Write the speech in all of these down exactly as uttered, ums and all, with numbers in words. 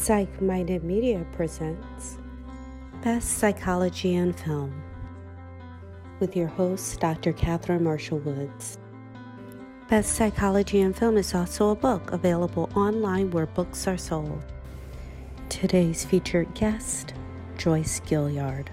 Psych-Minded Media presents Best Psychology in Film with your host, Doctor Catherine Marshall Woods. Best Psychology in Film is also a book available online where books are sold. Today's featured guest, Joyce Gilliard.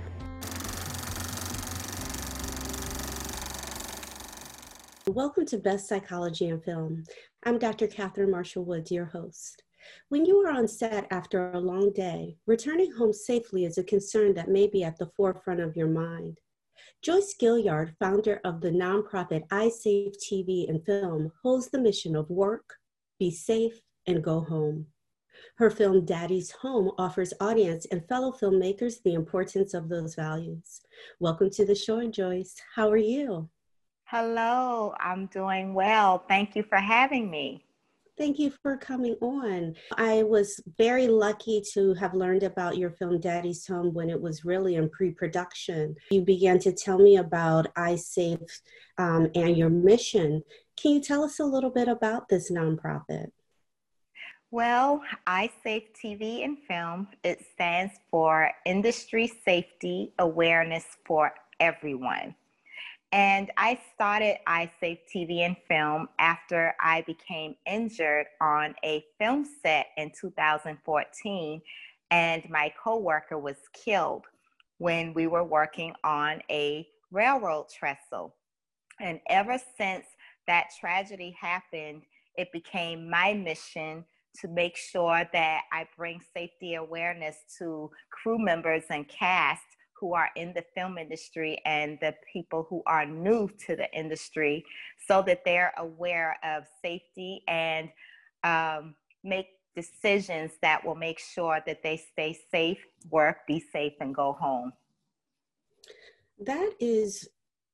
Welcome to Best Psychology in Film. I'm Doctor Catherine Marshall Woods, your host. When you are on set after a long day, returning home safely is a concern that may be at the forefront of your mind. Joyce Gilliard, founder of the nonprofit iSafe T V and Film, holds the mission of work, be safe, and go home. Her film, Daddy's Home, offers audience and fellow filmmakers the importance of those values. Welcome to the show, Joyce. How are you? Hello, I'm doing well. Thank you for having me. Thank you for coming on. I was very lucky to have learned about your film, Daddy's Home, when it was really in pre-production. You began to tell me about iSafe um, and your mission. Can you tell us a little bit about this nonprofit? Well, iSafe T V and Film, it stands for Industry Safety Awareness for Everyone. And I started iSafe T V and Film after I became injured on a film set in two thousand fourteen, and my coworker was killed when we were working on a railroad trestle. And ever since that tragedy happened, it became my mission to make sure that I bring safety awareness to crew members and cast who are in the film industry and the people who are new to the industry, so that they're aware of safety and um, make decisions that will make sure that they stay safe, work, be safe, and go home. That is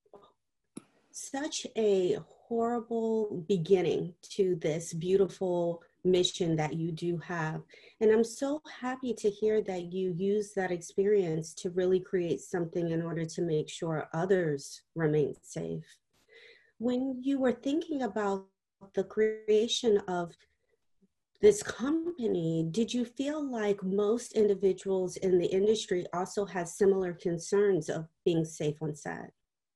such a horrible beginning to this beautiful mission that you do have. And I'm so happy to hear that you use that experience to really create something in order to make sure others remain safe. When you were thinking about the creation of this company, did you feel like most individuals in the industry also had similar concerns of being safe on set?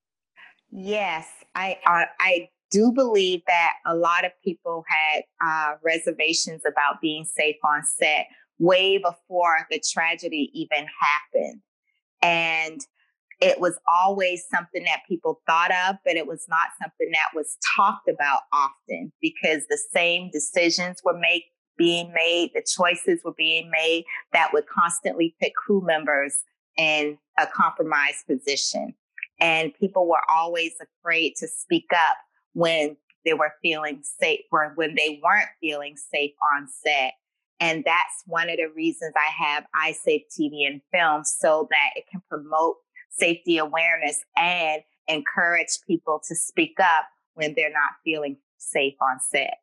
Yes, I uh, I do believe that a lot of people had uh, reservations about being safe on set way before the tragedy even happened. And it was always something that people thought of, but it was not something that was talked about often, because the same decisions were made, being made, the choices were being made that would constantly put crew members in a compromised position. And people were always afraid to speak up when they were feeling safe, or when they weren't feeling safe on set. And that's one of the reasons I have iSafe T V and Film, so that it can promote safety awareness and encourage people to speak up when they're not feeling safe on set.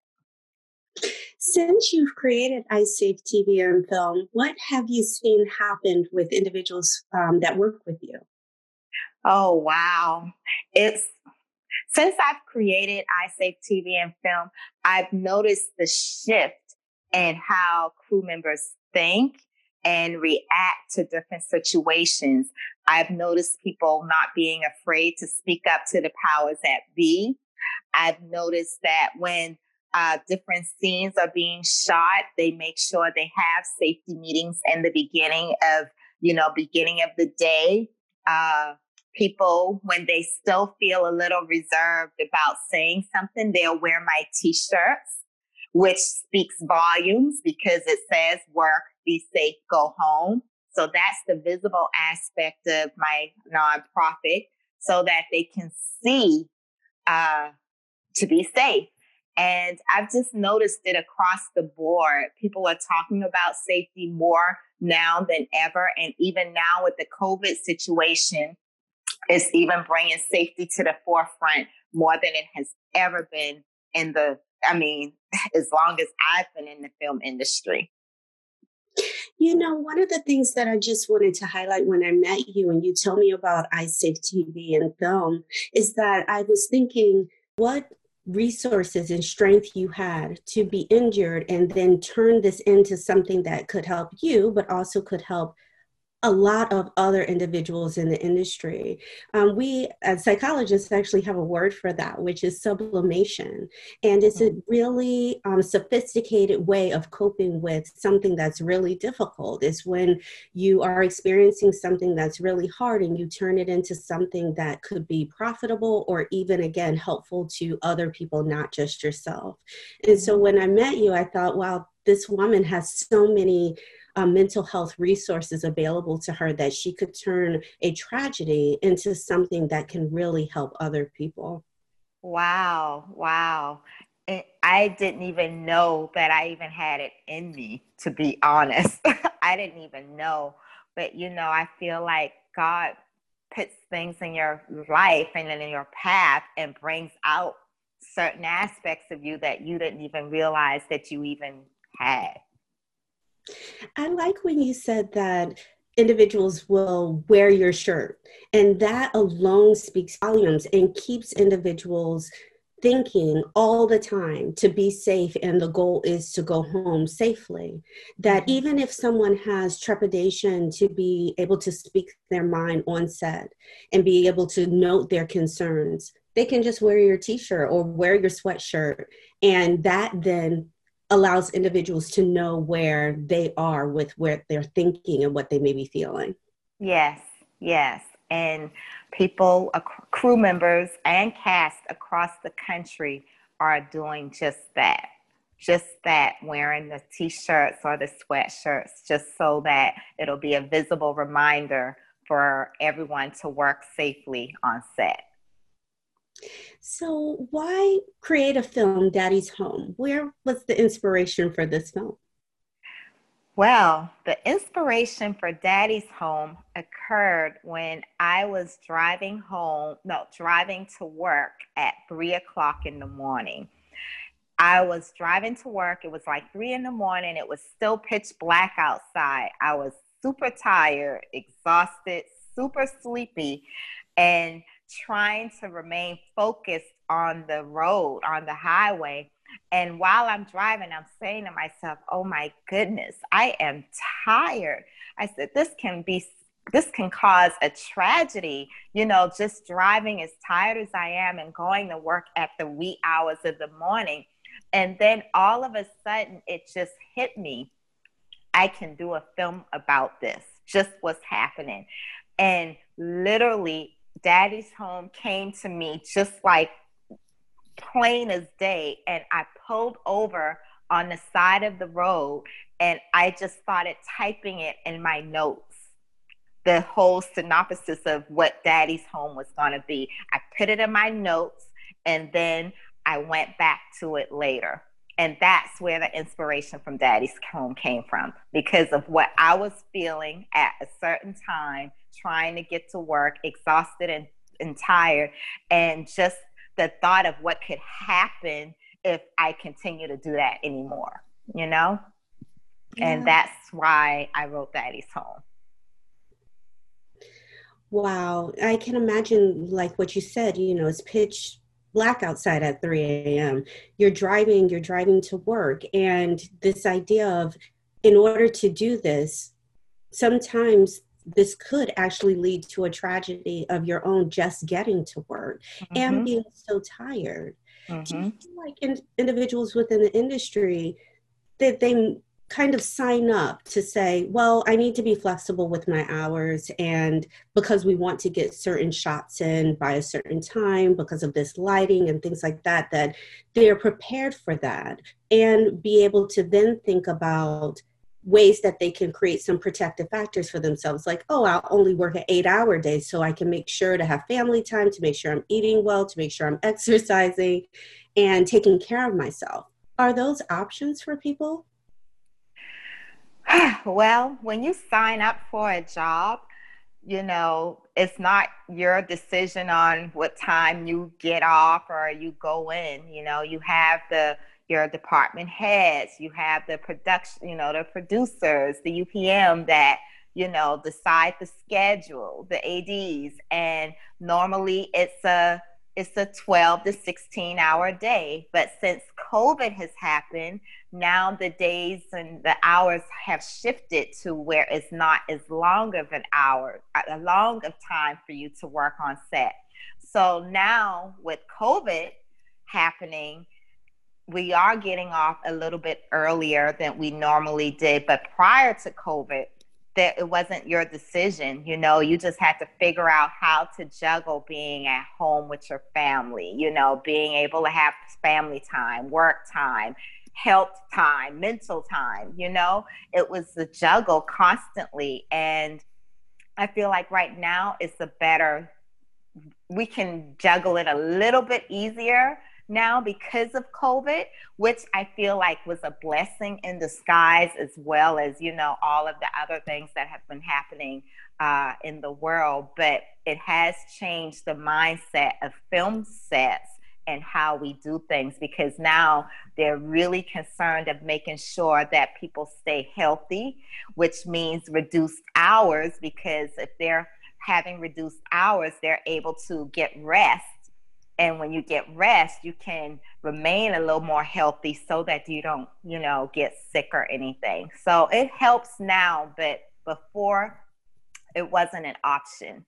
Since you've created iSafe T V and Film, what have you seen happen with individuals um, that work with you? Oh, wow. It's Since I've created iSafe T V and Film, I've noticed the shift in how crew members think and react to different situations. I've noticed people not being afraid to speak up to the powers that be. I've noticed that when uh, different scenes are being shot, they make sure they have safety meetings in the beginning of, you know, beginning of the day. Uh, People, when they still feel a little reserved about saying something, they'll wear my t-shirts, which speaks volumes because it says work, be safe, go home. So that's the visible aspect of my nonprofit, so that they can see uh, to be safe. And I've just noticed it across the board. People are talking about safety more now than ever. And even now with the COVID situation, it's even bringing safety to the forefront more than it has ever been in the, I mean, as long as I've been in the film industry. You know, one of the things that I just wanted to highlight when I met you and you told me about iSafe T V and Film is that I was thinking, what resources and strength you had to be injured and then turn this into something that could help you, but also could help a lot of other individuals in the industry. Um, we, as psychologists, actually have a word for that, which is sublimation. And it's a really um, sophisticated way of coping with something that's really difficult. It's when you are experiencing something that's really hard and you turn it into something that could be profitable or even, again, helpful to other people, not just yourself. And so when I met you, I thought, wow, this woman has so many Um, mental health resources available to her that she could turn a tragedy into something that can really help other people. Wow, wow. And I didn't even know that I even had it in me, to be honest. I didn't even know. But, you know, I feel like God puts things in your life and in your path and brings out certain aspects of you that you didn't even realize that you even had. I like when you said that individuals will wear your shirt, and that alone speaks volumes and keeps individuals thinking all the time to be safe, and the goal is to go home safely. That Mm-hmm. even if someone has trepidation to be able to speak their mind on set and be able to note their concerns, they can just wear your t-shirt or wear your sweatshirt, and that then allows individuals to know where they are with where they're thinking and what they may be feeling. Yes, yes. And people, uh, crew members and cast across the country are doing just that. Just that, wearing the t-shirts or the sweatshirts, just so that it'll be a visible reminder for everyone to work safely on set. So why create a film, Daddy's Home? Where was the inspiration for this film? Well, the inspiration for Daddy's Home occurred when I was driving home, no, driving to work at three o'clock in the morning. I was driving to work. It was like three in the morning. It was still pitch black outside. I was super tired, exhausted, super sleepy, and trying to remain focused on the road, on the highway. And while I'm driving, I'm saying to myself, oh my goodness, I am tired. I said, this can be, this can cause a tragedy, you know, just driving as tired as I am and going to work at the wee hours of the morning. And then all of a sudden, it just hit me. I can do a film about this, just what's happening. And literally, Daddy's Home came to me just like plain as day. And I pulled over on the side of the road and I just started typing it in my notes, the whole synopsis of what Daddy's Home was going to be. I put it in my notes and then I went back to it later. And that's where the inspiration from Daddy's Home came from, because of what I was feeling at a certain time, trying to get to work, exhausted and, and tired, and just the thought of what could happen if I continue to do that anymore, you know? Yeah. And that's why I wrote Daddy's Home. Wow. I can imagine, like what you said, you know, it's pitch black outside at three a.m. You're driving, you're driving to work. And this idea of, in order to do this, sometimes this could actually lead to a tragedy of your own just getting to work mm-hmm. and being so tired. Mm-hmm. Do you feel like in, individuals within the industry that they kind of sign up to say, well, I need to be flexible with my hours, and because we want to get certain shots in by a certain time because of this lighting and things like that, that they're prepared for that and be able to then think about ways that they can create some protective factors for themselves, like, oh, I'll only work an eight hour day so I can make sure to have family time, to make sure I'm eating well, to make sure I'm exercising and taking care of myself. Are those options for people? Well, when you sign up for a job, you know, it's not your decision on what time you get off or you go in. You know, you have the your department heads, you have the production, you know, the producers, the U P M that, you know, decide the schedule, the A Ds. And normally it's a it's a twelve to sixteen hour day. But since COVID has happened, now the days and the hours have shifted to where it's not as long of an hour, a long of time for you to work on set. So now with COVID happening, we are getting off a little bit earlier than we normally did. But prior to COVID, that it wasn't your decision. You know, you just had to figure out how to juggle being at home with your family, you know, being able to have family time, work time, health time, mental time, you know, it was the juggle constantly. And I feel like right now it's a better, we can juggle it a little bit easier now because of COVID, which I feel like was a blessing in disguise, as well as, you know, all of the other things that have been happening uh, in the world. But it has changed the mindset of film sets and how we do things, because now they're really concerned of making sure that people stay healthy, which means reduced hours, because if they're having reduced hours, they're able to get rest. And when you get rest, you can remain a little more healthy so that you don't, you know, get sick or anything. So it helps now, but before it wasn't an option.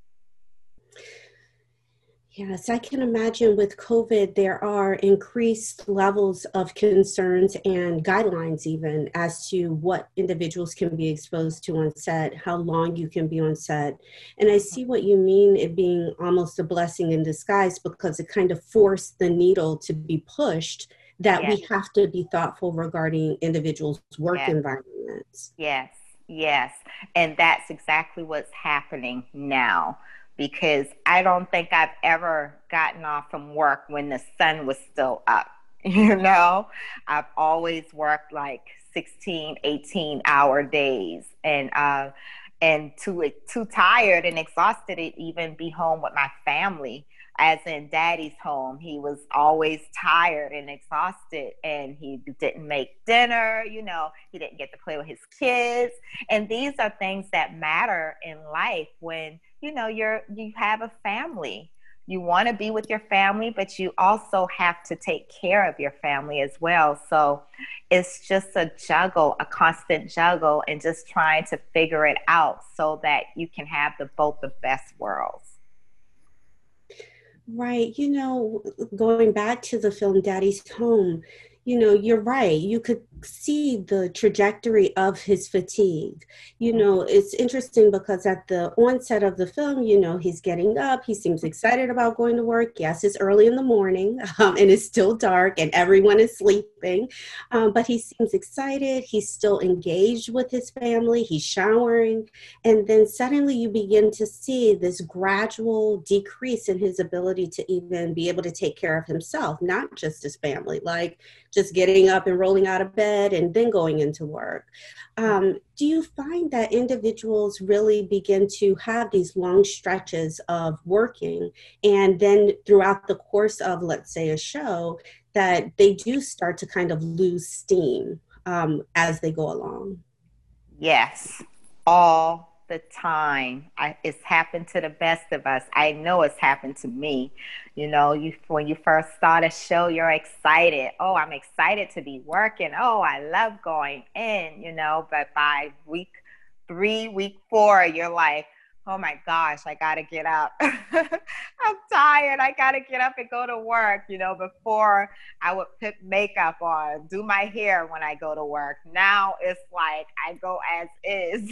Yes, I can imagine with COVID, there are increased levels of concerns and guidelines even as to what individuals can be exposed to on set, how long you can be on set. And I see what you mean, it being almost a blessing in disguise, because it kind of forced the needle to be pushed that yes. we have to be thoughtful regarding individuals' work yes. environments. Yes, yes. And that's exactly what's happening now. Because I don't think I've ever gotten off from work when the sun was still up. You know, I've always worked like sixteen, eighteen hour days, and uh, and too, too tired and exhausted to even be home with my family. As in Daddy's home, he was always tired and exhausted, and he didn't make dinner, you know, he didn't get to play with his kids. And these are things that matter in life when, you know, you're, you have a family. You want to be with your family, but you also have to take care of your family as well. So it's just a juggle, a constant juggle, and just trying to figure it out so that you can have the both the best worlds. Right. You know, going back to the film Daddy's Home, you know, you're right. You could see the trajectory of his fatigue. You know, it's interesting because at the onset of the film, you know, he's getting up, he seems excited about going to work. Yes, it's early in the morning um, and it's still dark and everyone is sleeping, um, but he seems excited. He's still engaged with his family. He's showering. And then suddenly you begin to see this gradual decrease in his ability to even be able to take care of himself, not just his family, like just getting up and rolling out of bed and then going into work. Um, do you find that individuals really begin to have these long stretches of working, and then throughout the course of, let's say, a show, that they do start to kind of lose steam um, as they go along? Yes, all the time. I, it's happened to the best of us. I know it's happened to me. You know, you when you first start a show, you're excited. Oh, I'm excited to be working. Oh, I love going in, you know, but by week three, week four, you're like, oh my gosh, I got to get up. I'm tired. I got to get up and go to work. You know, before I would put makeup on, do my hair when I go to work. Now it's like I go as is.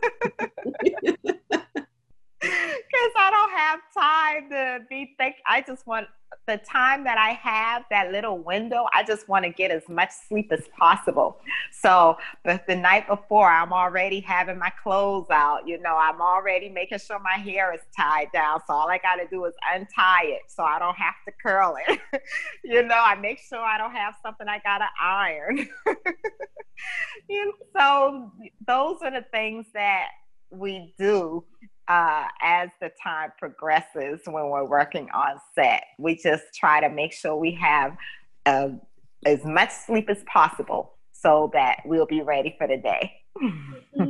Because I don't have time to be think. I just want the time that I have, that little window, I just want to get as much sleep as possible. So, but the night before, I'm already having my clothes out. You know, I'm already making sure my hair is tied down. So all I got to do is untie it so I don't have to curl it. You know, I make sure I don't have something I got to iron. You know, so those are the things that we do uh, as the time progresses when we're working on set. We just try to make sure we have uh, as much sleep as possible so that we'll be ready for the day. Mm-hmm.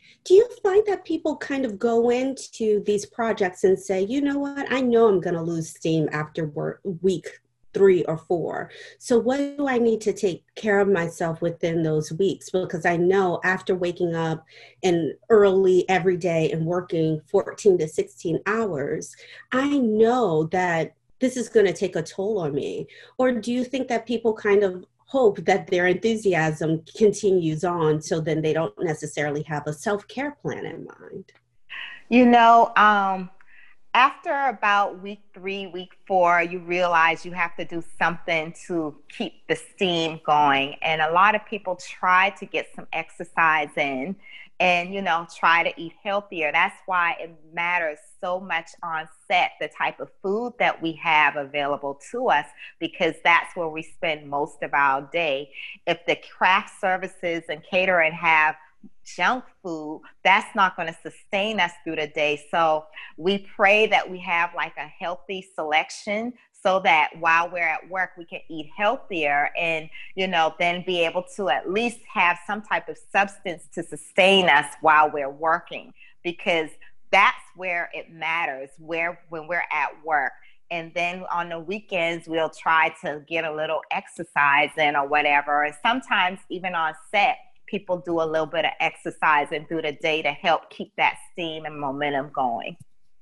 Do you find that people kind of go into these projects and say, you know what, I know I'm going to lose steam after work, week three or four. So what do I need to take care of myself within those weeks? Because I know after waking up and early every day and working fourteen to sixteen hours, I know that this is going to take a toll on me. Or do you think that people kind of hope that their enthusiasm continues on so then they don't necessarily have a self-care plan in mind? You know, um, after about week three, week four, you realize you have to do something to keep the steam going. And a lot of people try to get some exercise in and, you know, try to eat healthier. That's why it matters so much on set, the type of food that we have available to us, because that's where we spend most of our day. If the craft services and catering have junk food, that's not going to sustain us through the day. So we pray that we have like a healthy selection so that while we're at work, we can eat healthier and, you know, then be able to at least have some type of substance to sustain us while we're working, because that's where it matters, where when we're at work. And then on the weekends, we'll try to get a little exercise in or whatever. And sometimes even on set, people do a little bit of exercising through the day to help keep that steam and momentum going.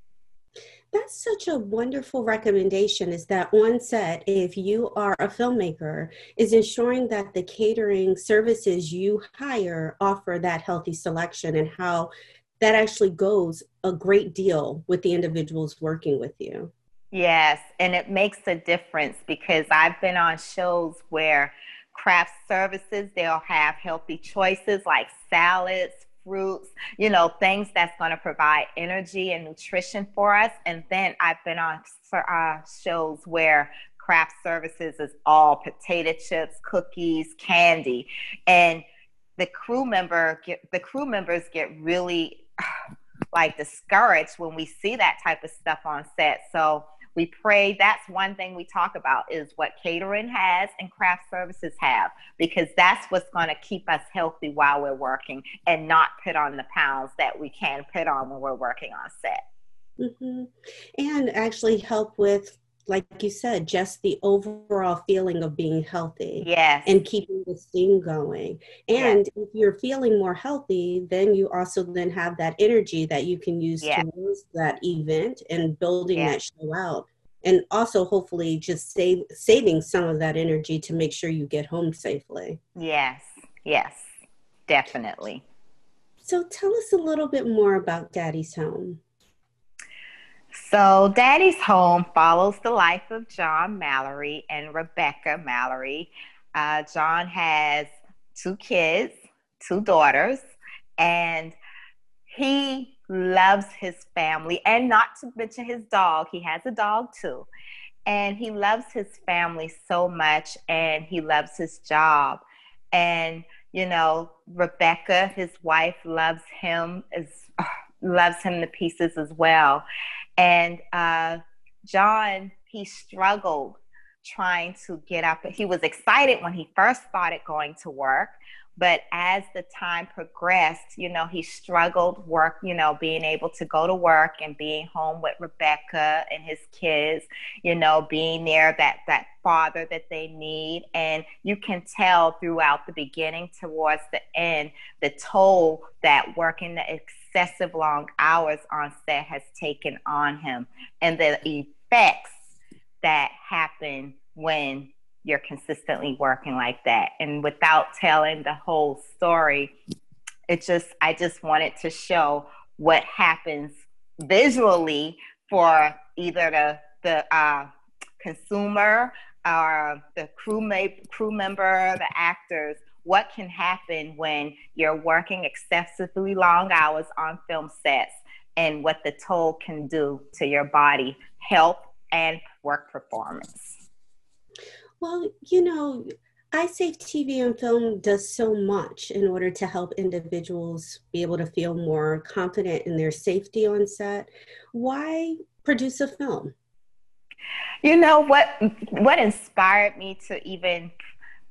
That's such a wonderful recommendation, is that on set, if you are a filmmaker, is ensuring that the catering services you hire offer that healthy selection, and how that actually goes a great deal with the individuals working with you. Yes, and it makes a difference because I've been on shows where craft services, they'll have healthy choices like salads, fruits, you know, things that's going to provide energy and nutrition for us. And then I've been on uh, shows where craft services is all potato chips, cookies, candy, and the crew member get, the crew members get really like discouraged when we see that type of stuff on set. So we pray. That's one thing we talk about, is what catering has and craft services have, because that's what's going to keep us healthy while we're working and not put on the pounds that we can put on when we're working on set. Mm-hmm. And actually help with, like you said, just the overall feeling of being healthy. Yes. And keeping the steam going. And yes, if you're feeling more healthy, then you also then have that energy that you can use yes, towards that event and building yes, that show out. And also hopefully just save saving some of that energy to make sure you get home safely. Yes, yes, definitely. So tell us a little bit more about Daddy's Home. So Daddy's Home follows the life of John Mallory and Rebecca Mallory. Uh, John has two kids, two daughters, and he loves his family, and not to mention his dog. He has a dog too. And he loves his family so much, and he loves his job. And, you know, Rebecca, his wife, loves him, as, loves him to pieces as well. And uh, John, he struggled trying to get up. He was excited when he first started going to work, but as the time progressed, you know, he struggled work, you know, being able to go to work and being home with Rebecca and his kids, you know, being there, that, that father that they need. And you can tell throughout the beginning towards the end, the toll that working the excessive long hours on set has taken on him, and the effects that happen when you're consistently working like that. And without telling the whole story, it just, I just wanted to show what happens visually for either the, the uh, consumer or the crew, ma- crew member, the actors, what can happen when you're working excessively long hours on film sets, and what the toll can do to your body, health, and work performance. Well, you know, iSafe T V and Film does so much in order to help individuals be able to feel more confident in their safety on set. Why produce a film? You know what, what inspired me to even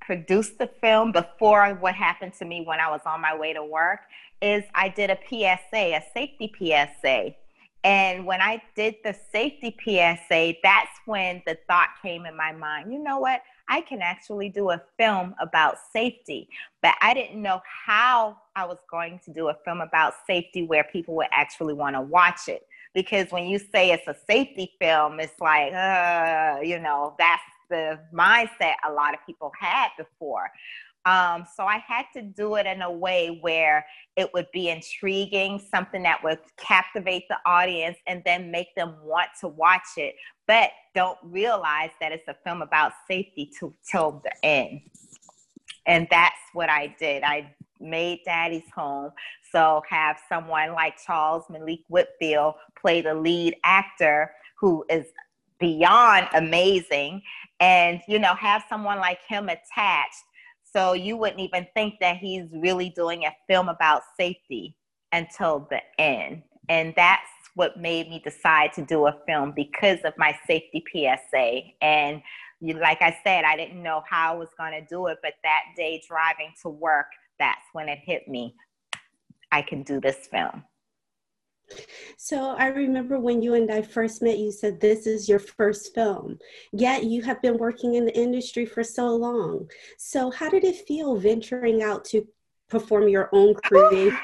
produced the film before what happened to me when I was on my way to work is I did a P S A, a safety P S A. And when I did the safety P S A, that's when the thought came in my mind, you know what? I can actually do a film about safety. But I didn't know how I was going to do a film about safety where people would actually want to watch it. Because when you say it's a safety film, it's like, uh, you know, that's the mindset a lot of people had before. Um, so I had to do it in a way where it would be intriguing, something that would captivate the audience and then make them want to watch it, but don't realize that it's a film about safety to, till the end. And that's what I did. I made Daddy's Home. So have someone like Charles Malik Whitfield play the lead actor who is beyond amazing, and, you know, have someone like him attached. So you wouldn't even think that he's really doing a film about safety until the end. And that's what made me decide to do a film, because of my safety P S A. And you, like I said, I didn't know how I was going to do it, but that day driving to work, that's when it hit me. I can do this film. So I remember when you and I first met, you said this is your first film, yet you have been working in the industry for so long. So how did it feel venturing out to perform your own creation?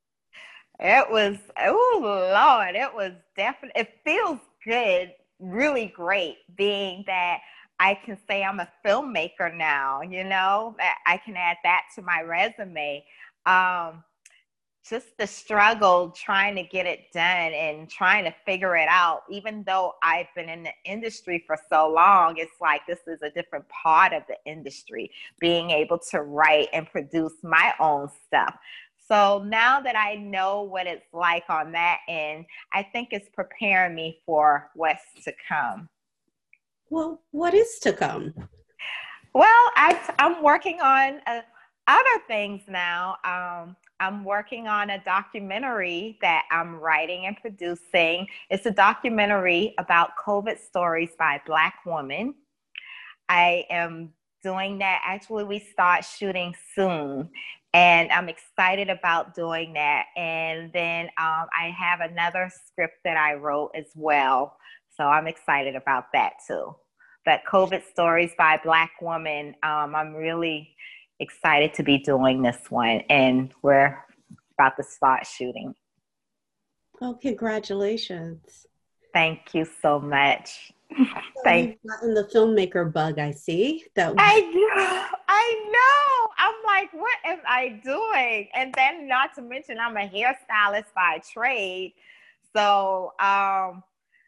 It was, oh Lord, it was definitely, it feels good, really great, being that I can say I'm a filmmaker now, you know, I can add that to my resume. Um, just the struggle trying to get it done and trying to figure it out. Even though I've been in the industry for so long, it's like this is a different part of the industry, being able to write and produce my own stuff. So now that I know what it's like on that end, I think it's preparing me for what's to come. Well, what is to come? Well, I, I'm working on uh, other things now. Um, I'm working on a documentary that I'm writing and producing. It's a documentary about COVID stories by Black women. I am doing that. Actually, we start shooting soon, and I'm excited about doing that. And then um, I have another script that I wrote as well. So I'm excited about that too. But COVID stories by Black women, um, I'm really excited to be doing this one, and we're about to start shooting. Oh, congratulations. Thank you so much. So Thank you've gotten the filmmaker bug, I see. That I know, I know. I'm like, what am I doing? And then not to mention I'm a hairstylist by trade. So um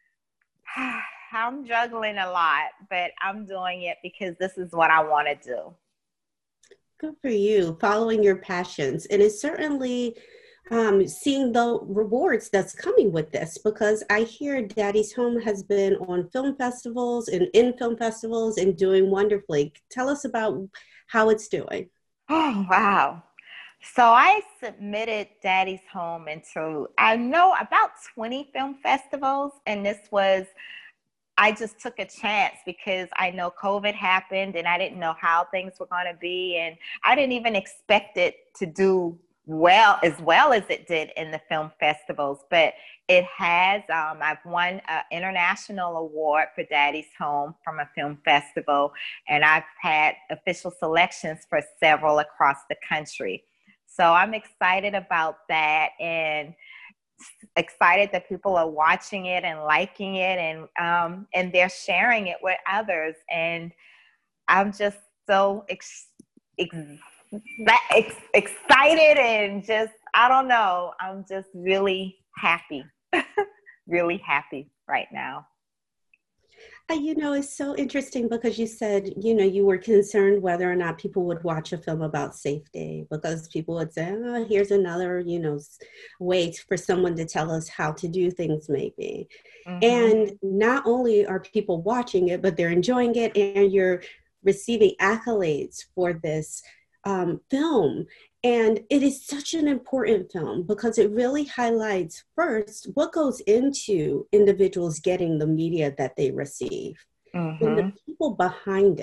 I'm juggling a lot, but I'm doing it because this is what I want to do. Good for you, following your passions. And it's certainly um, seeing the rewards that's coming with this, because I hear Daddy's Home has been on film festivals and in film festivals and doing wonderfully. Tell us about how it's doing. Oh, wow. So I submitted Daddy's Home into, I know, about twenty film festivals. And this was, I just took a chance because I know COVID happened and I didn't know how things were going to be. And I didn't even expect it to do well, as well as it did in the film festivals. But it has, um, I've won an international award for Daddy's Home from a film festival. And I've had official selections for several across the country. So I'm excited about that, and excited that people are watching it and liking it, and um, and they're sharing it with others. And I'm just so ex- ex- ex- excited and just, I don't know, I'm just really happy, really happy right now. Uh, You know, it's so interesting because you said, you know, you were concerned whether or not people would watch a film about safety, because people would say, oh, here's another, you know, way for someone to tell us how to do things, maybe. Mm-hmm. And not only are people watching it, but they're enjoying it, and you're receiving accolades for this um, film. And it is such an important film because it really highlights first what goes into individuals getting the media that they receive and Mm-hmm. the people behind it.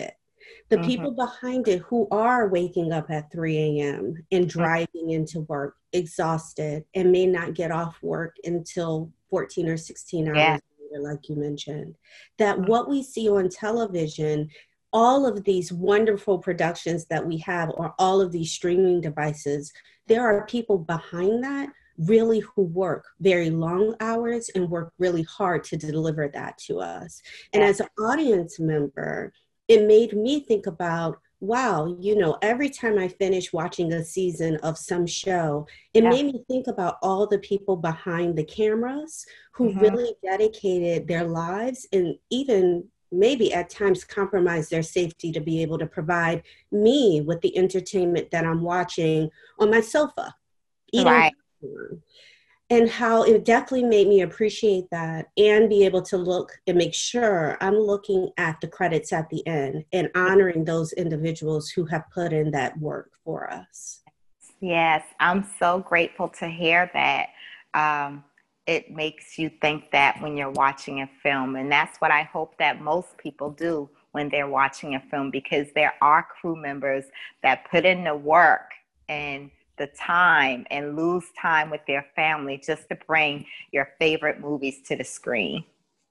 The Mm-hmm. people behind it who are waking up at three a.m. and driving into work exhausted and may not get off work until fourteen or sixteen Yeah. hours later, like you mentioned. That what we see on television, all of these wonderful productions that we have, or all of these streaming devices, there are people behind that really who work very long hours and work really hard to deliver that to us. And Yeah. as an audience member, it made me think about, wow, you know, every time I finish watching a season of some show, it Yeah. made me think about all the people behind the cameras who Mm-hmm. really dedicated their lives and even maybe at times compromise their safety to be able to provide me with the entertainment that I'm watching on my sofa, eating Right. popcorn. And how it definitely made me appreciate that and be able to look and make sure I'm looking at the credits at the end and honoring those individuals who have put in that work for us. Yes, I'm so grateful to hear that. Um, it makes you think that when you're watching a film, and that's what I hope that most people do when they're watching a film, because there are crew members that put in the work and the time and lose time with their family just to bring your favorite movies to the screen.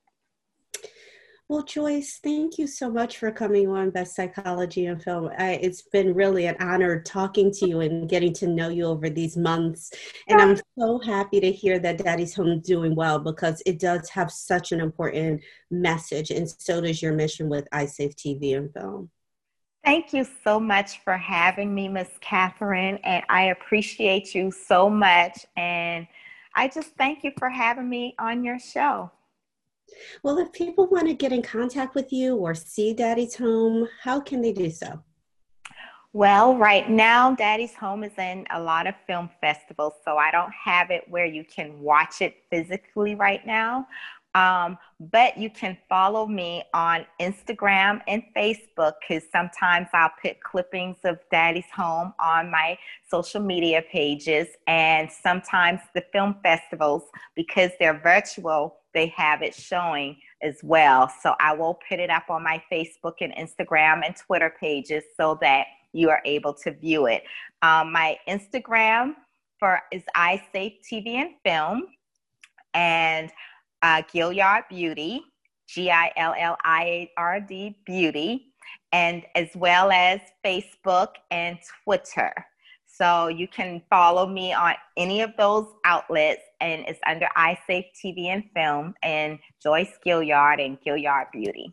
Well, Joyce, thank you so much for coming on Best Psychology in Film. I, it's been really an honor talking to you and getting to know you over these months. And I'm so happy to hear that Daddy's Home is doing well, because it does have such an important message, and so does your mission with iSafe T V and Film. Thank you so much for having me, Miss Catherine, and I appreciate you so much. And I just thank you for having me on your show. Well, if people want to get in contact with you or see Daddy's Home, how can they do so? Well, right now, Daddy's Home is in a lot of film festivals, so I don't have it where you can watch it physically right now. Um, but you can follow me on Instagram and Facebook, because sometimes I'll put clippings of Daddy's Home on my social media pages. And sometimes the film festivals, because they're virtual, they have it showing as well. So I will put it up on my Facebook and Instagram and Twitter pages so that you are able to view it. Um, my Instagram for is iSafe T V and Film, and uh, Gilliard Beauty, G I L L I A R D Beauty, and as well as Facebook and Twitter. So you can follow me on any of those outlets, and it's under iSafe T V and Film and Joyce Gilliard and Gilliard Beauty.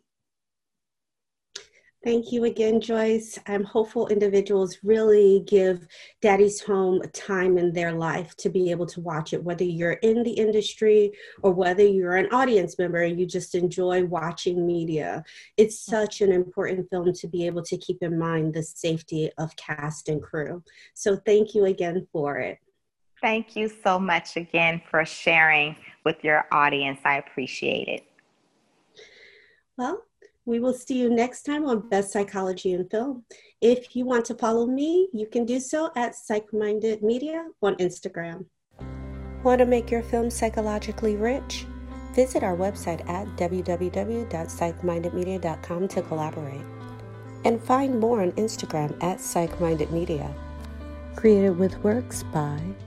Thank you again, Joyce. I'm hopeful individuals really give Daddy's Home time in their life to be able to watch it, whether you're in the industry or whether you're an audience member and you just enjoy watching media. It's such an important film to be able to keep in mind the safety of cast and crew. So thank you again for it. Thank you so much again for sharing with your audience. I appreciate it. Well, we will see you next time on Best Psychology in Film. If you want to follow me, you can do so at PsychMinded Media on Instagram. Want to make your film psychologically rich? Visit our website at w w w dot psych minded media dot com to collaborate. And find more on Instagram at PsychMinded Media. Created with works by